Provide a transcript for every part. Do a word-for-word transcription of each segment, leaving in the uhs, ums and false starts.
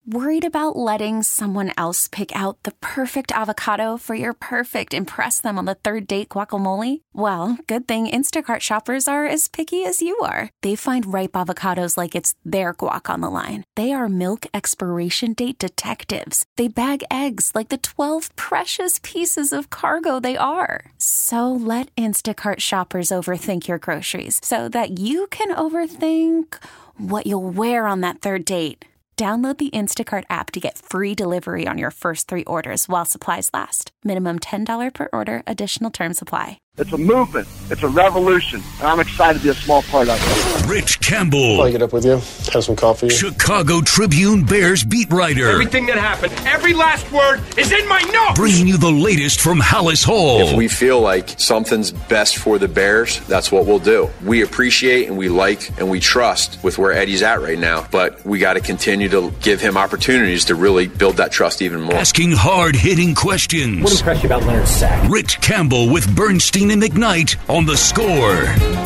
Worried about letting someone else pick out the perfect avocado for your perfect impress them on the third date guacamole? Well, good thing Instacart shoppers are as picky as you are. They find ripe avocados like it's their guac on the line. They are milk expiration date detectives. They bag eggs like the twelve precious pieces of cargo they are. So let Instacart shoppers overthink your groceries so that you can overthink what you'll wear on that third date. Download the Instacart app to get free delivery on your first three orders while supplies last. Minimum ten dollars per order. Additional terms apply. It's a movement. It's a revolution. And I'm excited to be a small part of it. Rich Campbell. I'll get up with you. Have some coffee. Chicago Tribune Bears beat writer. Everything that happened, every last word is in my notes. Bringing you the latest from Hallis Hall. If we feel like something's best for the Bears, that's what we'll do. We appreciate and we like and we trust with where Eddie's at right now. But we got to continue to give him opportunities to really build that trust even more. Asking hard-hitting questions. What impressed you about Leonard Sack? Rich Campbell with Bernstein and McKnight on The Score.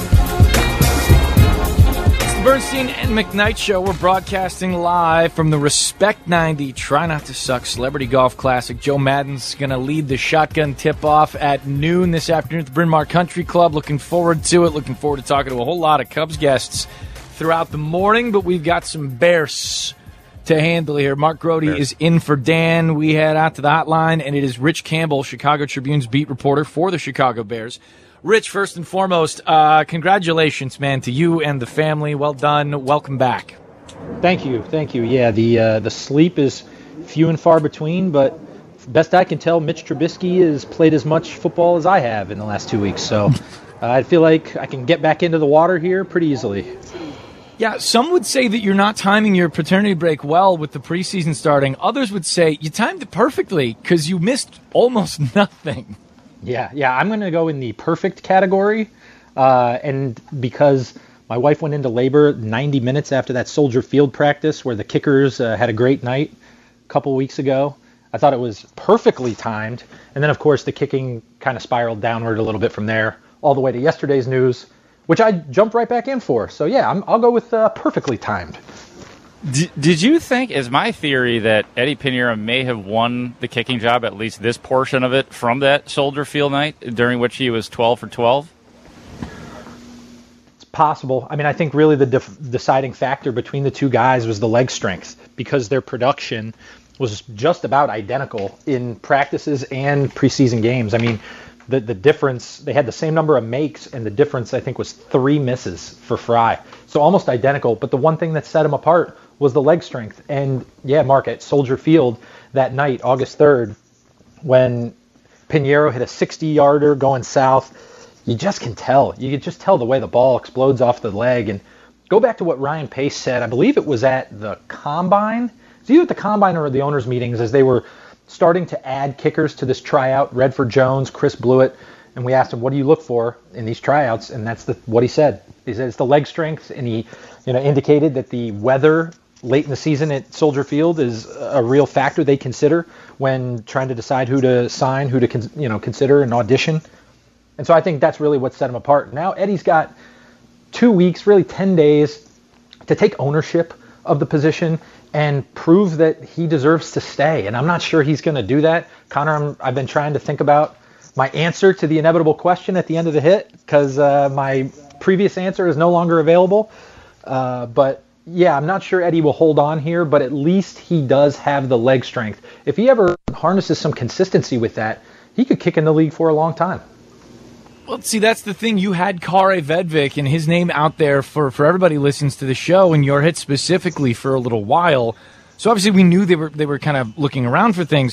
It's the Bernstein and McKnight Show. We're broadcasting live from the Respect ninety Try Not to Suck Celebrity Golf Classic. Joe Madden's going to lead the shotgun tip-off at noon this afternoon at the Bryn Mawr Country Club. Looking forward to it. Looking forward to talking to a whole lot of Cubs guests throughout the morning, but we've got some Bears to handle here. Mark Grody Bears. is in for Dan. We head out to the hotline, and it is Rich Campbell, Chicago Tribune's beat reporter for the Chicago Bears. Rich, first and foremost, uh, congratulations, man, to you and the family. Well done. Welcome back. Thank you. Thank you. Yeah, the uh, the sleep is few and far between, but best I can tell, Mitch Trubisky has played as much football as I have in the last two weeks. So uh, I feel like I can get back into the water here pretty easily. Yeah, some would say that you're not timing your paternity break well with the preseason starting. Others would say you timed it perfectly because you missed almost nothing. Yeah, yeah, I'm going to go in the perfect category. Uh, and because my wife went into labor ninety minutes after that Soldier Field practice where the kickers uh, had a great night a couple weeks ago, I thought it was perfectly timed. And then, of course, the kicking kind of spiraled downward a little bit from there, all the way to yesterday's news, which I jumped right back in for. So, yeah, I'm, I'll go with uh, perfectly timed. D- did you think, is my theory, that Eddie Pinheiro may have won the kicking job, at least this portion of it, from that Soldier Field night, during which he was twelve for twelve? It's possible. I mean, I think really the def- deciding factor between the two guys was the leg strength, because their production was just about identical in practices and preseason games. I mean, The the difference, they had the same number of makes, and the difference, I think, was three misses for Fry. So almost identical. But the one thing that set them apart was the leg strength. And, yeah, Mark, at Soldier Field that night, August third, when Pinheiro hit a sixty-yarder going south, you just can tell. You can just tell the way the ball explodes off the leg. And go back to what Ryan Pace said. I believe it was at the Combine. It's either at the Combine or the owners' meetings as they were starting to add kickers to this tryout, Redford Jones, Chris Blewett, and we asked him, what do you look for in these tryouts? And that's the, what he said. He said it's the leg strength, and he you know, indicated that the weather late in the season at Soldier Field is a real factor they consider when trying to decide who to sign, who to con- you know consider and audition. And so I think that's really what set him apart. Now Eddie's got two weeks, really ten days, to take ownership of the position and prove that he deserves to stay. And I'm not sure he's going to do that. Connor, I'm, I've been trying to think about my answer to the inevitable question at the end of the hit because uh, my previous answer is no longer available. Uh, but, yeah, I'm not sure Eddie will hold on here, but at least he does have the leg strength. If he ever harnesses some consistency with that, he could kick in the league for a long time. Well, see, that's the thing. You had Kare Vedvik and his name out there for, for everybody who listens to the show, and your hit specifically for a little while. So obviously we knew they were they were kind of looking around for things.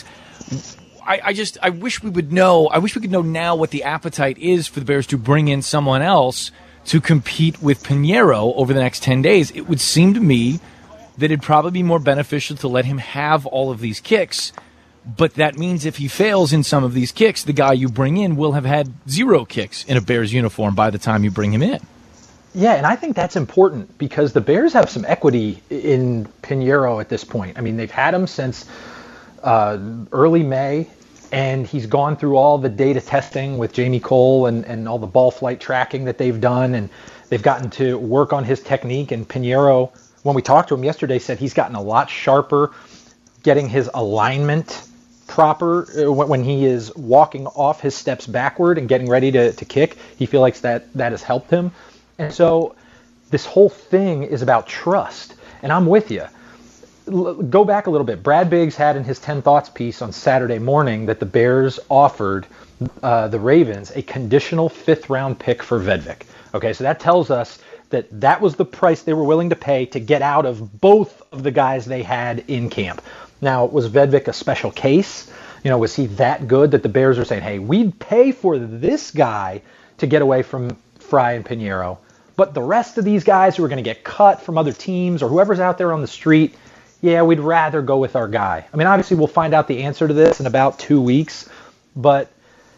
I, I just I wish we would know. I wish we could know now what the appetite is for the Bears to bring in someone else to compete with Pinheiro over the next ten days. It would seem to me that it'd probably be more beneficial to let him have all of these kicks. But that means if he fails in some of these kicks, the guy you bring in will have had zero kicks in a Bears uniform by the time you bring him in. Yeah, and I think that's important because the Bears have some equity in Pinheiro at this point. I mean, they've had him since uh, early May, and he's gone through all the data testing with Jamie Cole and, and all the ball flight tracking that they've done, and they've gotten to work on his technique. And Pinheiro, when we talked to him yesterday, said he's gotten a lot sharper getting his alignment proper uh, when he is walking off his steps backward and getting ready to, to kick. He feels like that, that has helped him. And so this whole thing is about trust. And I'm with you. L- go back a little bit. Brad Biggs had in his ten Thoughts piece on Saturday morning that the Bears offered uh, the Ravens a conditional fifth round pick for Vedvik. Okay, so that tells us that that was the price they were willing to pay to get out of both of the guys they had in camp. Now, was Vedvik a special case? You know, was he that good that the Bears are saying, hey, we'd pay for this guy to get away from Fry and Pinheiro, but the rest of these guys who are going to get cut from other teams or whoever's out there on the street, yeah, we'd rather go with our guy. I mean, obviously, we'll find out the answer to this in about two weeks, but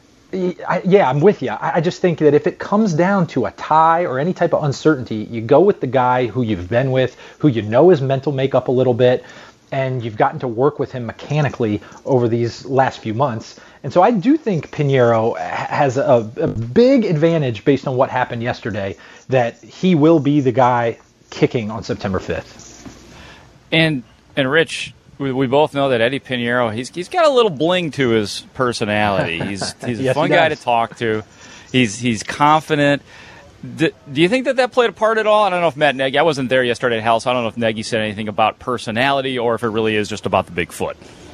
I, yeah, I'm with you. I, I just think that if it comes down to a tie or any type of uncertainty, you go with the guy who you've been with, who you know his mental makeup a little bit, and you've gotten to work with him mechanically over these last few months. And so I do think Pinheiro has a, a big advantage based on what happened yesterday, that he will be the guy kicking on September fifth. And and Rich, we, we both know that Eddie Pinheiro, he's he's got a little bling to his personality. He's he's a yes, fun he guy does. to talk to. He's he's confident. Do, do you think that that played a part at all? I don't know if Matt Nagy, I wasn't there yesterday at Hal, so I don't know if Nagy said anything about personality or if it really is just about the big foot.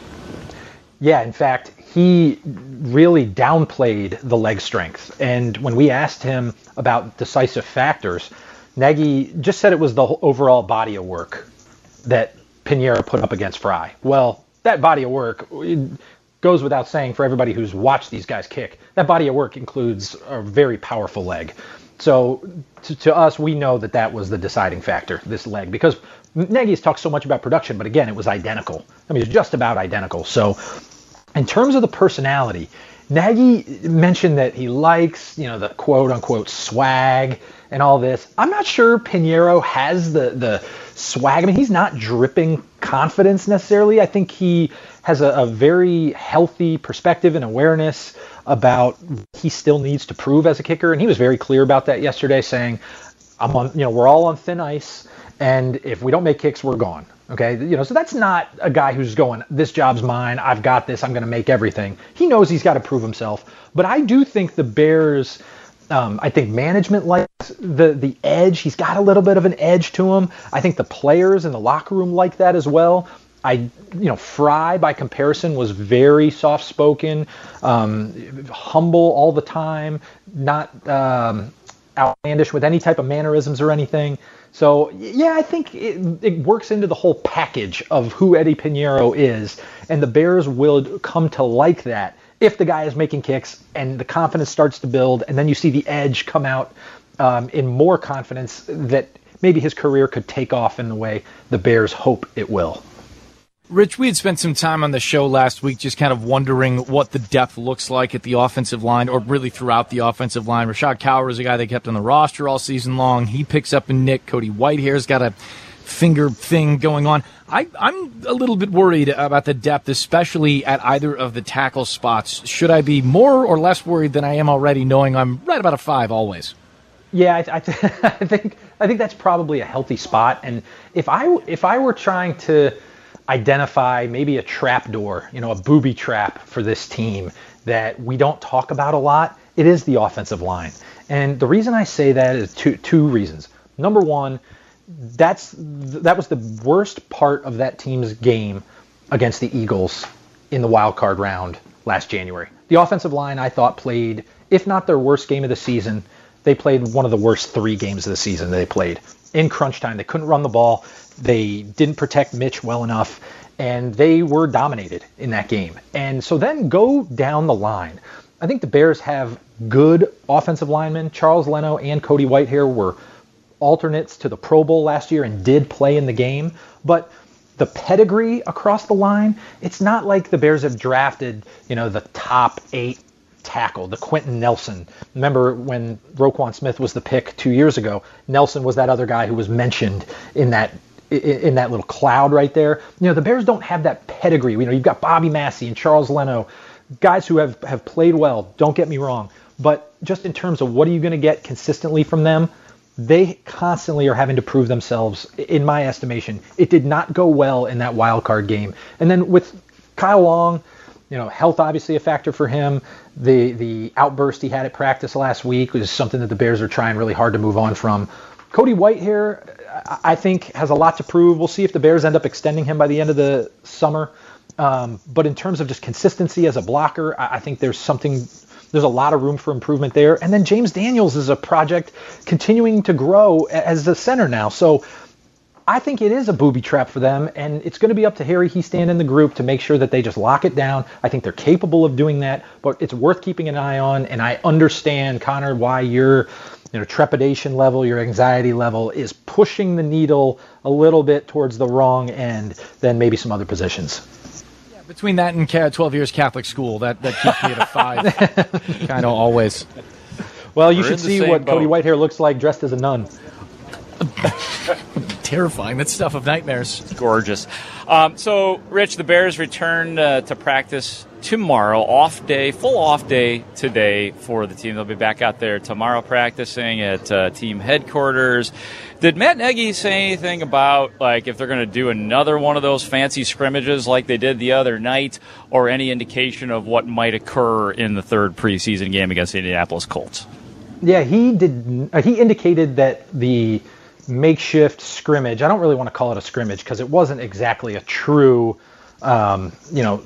Yeah, in fact, he really downplayed the leg strength. And when we asked him about decisive factors, Nagy just said it was the overall body of work that Pinheiro put up against Fry. Well, that body of work it goes without saying for everybody who's watched these guys kick. That body of work includes a very powerful leg. So to, to us, we know that that was the deciding factor, this leg, because Nagy's talked so much about production, but again, it was identical. I mean, it's just about identical. So in terms of the personality, Nagy mentioned that he likes, you know, the quote unquote swag and all this. I'm not sure Pinheiro has the, the swag. I mean, he's not dripping confidence necessarily. I think he has a, a very healthy perspective and awareness about he still needs to prove as a kicker. And he was very clear about that yesterday, saying, I'm on, you know, we're all on thin ice. And if we don't make kicks, we're gone. Okay. You know, so that's not a guy who's going, this job's mine. I've got this. I'm going to make everything. He knows he's got to prove himself. But I do think the Bears, um, I think management likes the, the edge. He's got a little bit of an edge to him. I think the players in the locker room like that as well. I, you know, Fry by comparison was very soft-spoken, um, humble all the time, not um, outlandish with any type of mannerisms or anything. So, yeah, I think it, it works into the whole package of who Eddie Pinheiro is, and the Bears will come to like that if the guy is making kicks and the confidence starts to build, and then you see the edge come out um, in more confidence that maybe his career could take off in the way the Bears hope it will. Rich, we had spent some time on the show last week just kind of wondering what the depth looks like at the offensive line, or really throughout the offensive line. Rashad Cowher is a guy they kept on the roster all season long. He picks up a nick. Cody Whitehair's got a finger thing going on. I, I'm a little bit worried about the depth, especially at either of the tackle spots. Should I be more or less worried than I am already, knowing I'm right about a five always? Yeah, I, I, th- I think I think that's probably a healthy spot. And if I if I were trying to identify maybe a trap door, you know, a booby trap for this team that we don't talk about a lot, it is the offensive line. And the reason I say that is two two reasons. Number one, that's that was the worst part of that team's game against the Eagles in the wild card round last January. The offensive line, I thought, played, if not their worst game of the season, they played one of the worst three games of the season they played. In crunch time, they couldn't run the ball. They didn't protect Mitch well enough, and they were dominated in that game. And so then go down the line. I think the Bears have good offensive linemen. Charles Leno and Cody Whitehair were alternates to the Pro Bowl last year and did play in the game. But the pedigree across the line, it's not like the Bears have drafted, you know, the top eight tackle, the Quentin Nelson. Remember when Roquan Smith was the pick two years ago? Nelson was that other guy who was mentioned in that in that little cloud right there. You know, the Bears don't have that pedigree. You know, you've got Bobby Massey and Charles Leno, guys who have, have played well, don't get me wrong. But just in terms of what are you going to get consistently from them, they constantly are having to prove themselves, in my estimation. It did not go well in that wild card game. And then with Kyle Long, you know, health obviously a factor for him. The the outburst he had at practice last week was something that the Bears are trying really hard to move on from. Cody Whitehair, I think, has a lot to prove. We'll see if the Bears end up extending him by the end of the summer. Um, but in terms of just consistency as a blocker, I, I think there's something, there's a lot of room for improvement there. And then James Daniels is a project continuing to grow as a center now. So I think it is a booby trap for them, and it's going to be up to Harry Hiestand and the group to make sure that they just lock it down. I think they're capable of doing that, but it's worth keeping an eye on, and I understand, Connor, why your you know, trepidation level, your anxiety level is pushing the needle a little bit towards the wrong end than maybe some other positions. Yeah, between that and twelve years Catholic school, that, that keeps me at a five, kind of always. Well, you We're should see what boat. Cody Whitehair looks like dressed as a nun. Terrifying. That's stuff of nightmares. Gorgeous. Um, so, Rich, the Bears return uh, to practice tomorrow. Off day, full off day today for the team. They'll be back out there tomorrow practicing at uh, team headquarters. Did Matt Nagy say anything about, like, if they're going to do another one of those fancy scrimmages like they did the other night, or any indication of what might occur in the third preseason game against the Indianapolis Colts? Yeah, he did. Uh, he indicated that the makeshift scrimmage, I don't really want to call it a scrimmage because it wasn't exactly a true, um, you know,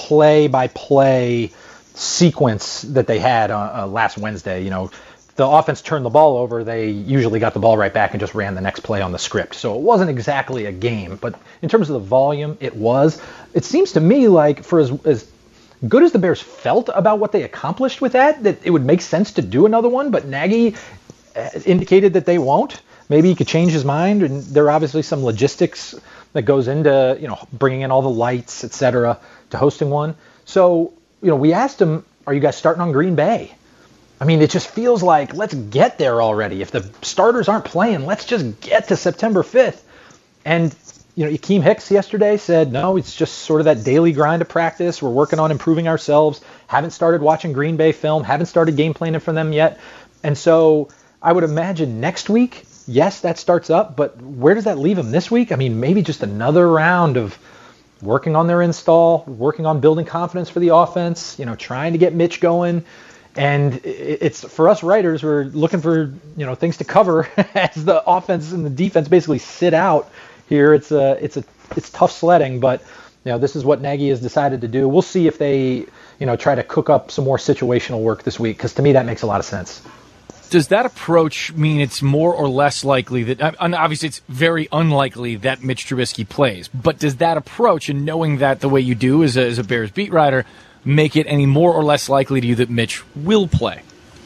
play-by-play sequence that they had uh, uh, last Wednesday. You know, the offense turned the ball over, they usually got the ball right back and just ran the next play on the script. So it wasn't exactly a game, but in terms of the volume, it was. It seems to me like for as, as good as the Bears felt about what they accomplished with that, that it would make sense to do another one, but Nagy indicated that they won't. Maybe he could change his mind, and there are obviously some logistics that goes into, you know, bringing in all the lights, et cetera, to hosting one. So, you know, we asked him, are you guys starting on Green Bay? I mean, it just feels like, let's get there already. If the starters aren't playing, let's just get to September fifth. And, you know, Akeem Hicks yesterday said, no, it's just sort of that daily grind of practice. We're working on improving ourselves. Haven't started watching Green Bay film. Haven't started game planning for them yet. And so I would imagine next week, yes, that starts up, but where does that leave them this week? I mean, maybe just another round of working on their install, working on building confidence for the offense, you know, trying to get Mitch going. And it's for us writers, we're looking for, you know, things to cover as the offense and the defense basically sit out here. It's a, it's a, it's tough sledding, but you know, this is what Nagy has decided to do. We'll see if they, you know, try to cook up some more situational work this week, because to me that makes a lot of sense. Does that approach mean it's more or less likely that, and obviously it's very unlikely that Mitch Trubisky plays, but does that approach, and knowing that the way you do as a, as a Bears beat writer, make it any more or less likely to you that Mitch will play?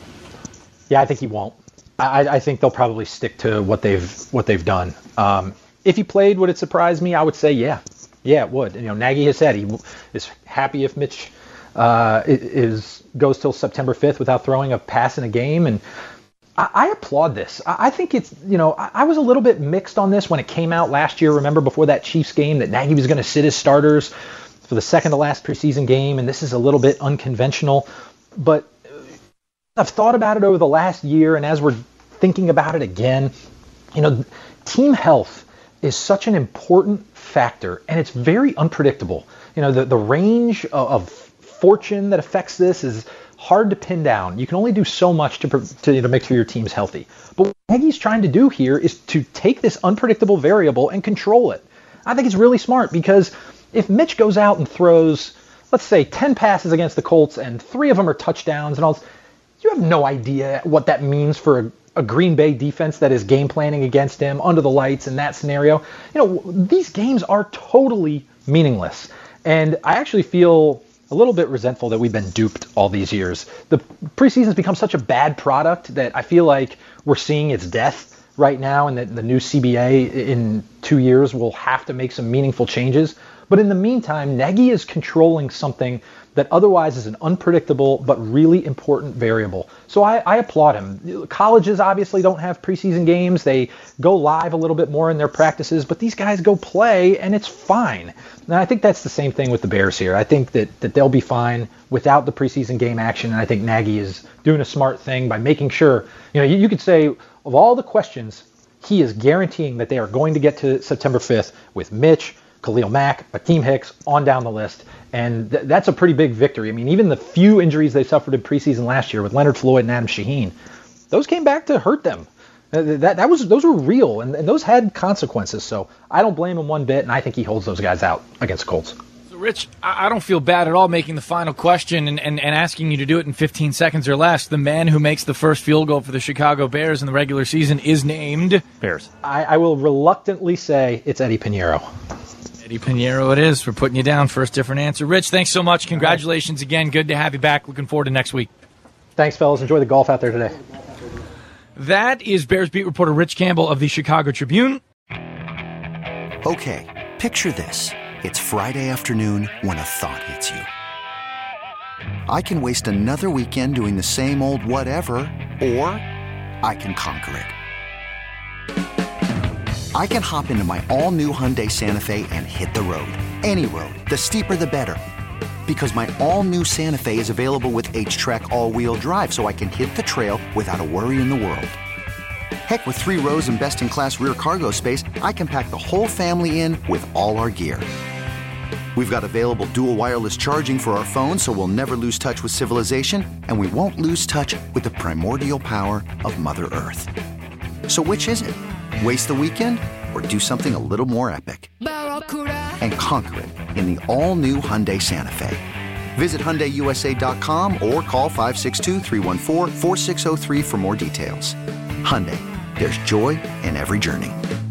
Yeah, I think he won't. I, I think they'll probably stick to what they've what they've done. Um, if he played, would it surprise me? I would say yeah. Yeah, it would. You know, Nagy has said he is happy if Mitch uh, is goes till September fifth without throwing a pass in a game, and I, I applaud this. I, I think it's, you know, I, I was a little bit mixed on this when it came out last year. Remember before that Chiefs game that Nagy was going to sit his starters for the second to last preseason game, and this is a little bit unconventional. But I've thought about it over the last year, and as we're thinking about it again, you know, team health is such an important factor, and it's very unpredictable. You know, the, the range of, of fortune that affects this is hard to pin down. You can only do so much to, to you know, make sure your team's healthy. But what Nagy's trying to do here is to take this unpredictable variable and control it. I think it's really smart, because if Mitch goes out and throws, let's say, ten passes against the Colts and three of them are touchdowns and all, you have no idea what that means for a, a Green Bay defense that is game planning against him under the lights in that scenario. You know, these games are totally meaningless. And I actually feel a little bit resentful that we've been duped all these years. The preseason's become such a bad product that I feel like we're seeing its death right now, and that the new C B A in two years will have to make some meaningful changes. But in the meantime, Nagy is controlling something that otherwise is an unpredictable but really important variable. So I, I applaud him. Colleges obviously don't have preseason games. They go live a little bit more in their practices, but these guys go play, and it's fine. And I think that's the same thing with the Bears here. I think that, that they'll be fine without the preseason game action, and I think Nagy is doing a smart thing by making sure, you know, you, you could say, of all the questions, he is guaranteeing that they are going to get to September fifth with Mitch, Khalil Mack, Akeem Hicks on down the list. And th- that's a pretty big victory. I mean, even the few injuries they suffered in preseason last year with Leonard Floyd and Adam Shaheen, those came back to hurt them. Uh, that that was those were real, and, and those had consequences. So I don't blame him one bit, and I think he holds those guys out against Colts. So, Rich, I, I don't feel bad at all making the final question and, and, and asking you to do it in fifteen seconds or less. The man who makes the first field goal for the Chicago Bears in the regular season is named Bears. I, I will reluctantly say it's Eddie Pinheiro. Eddie Pinheiro it is. We're putting you down. First different answer. Rich, thanks so much. Congratulations again. Good to have you back. Looking forward to next week. Thanks, fellas. Enjoy the golf out there today. That is Bears beat reporter Rich Campbell of the Chicago Tribune. Okay, picture this. It's Friday afternoon when a thought hits you. I can waste another weekend doing the same old whatever, or I can conquer it. I can hop into my all-new Hyundai Santa Fe and hit the road. Any road. The steeper, the better. Because my all-new Santa Fe is available with H-Track all-wheel drive, so I can hit the trail without a worry in the world. Heck, with three rows and best-in-class rear cargo space, I can pack the whole family in with all our gear. We've got available dual wireless charging for our phones, so we'll never lose touch with civilization, and we won't lose touch with the primordial power of Mother Earth. So which is it? Waste the weekend or do something a little more epic? And conquer it in the all-new Hyundai Santa Fe. Visit Hyundai U S A dot com or call five six two, three one four, four six zero three for more details. Hyundai, there's joy in every journey.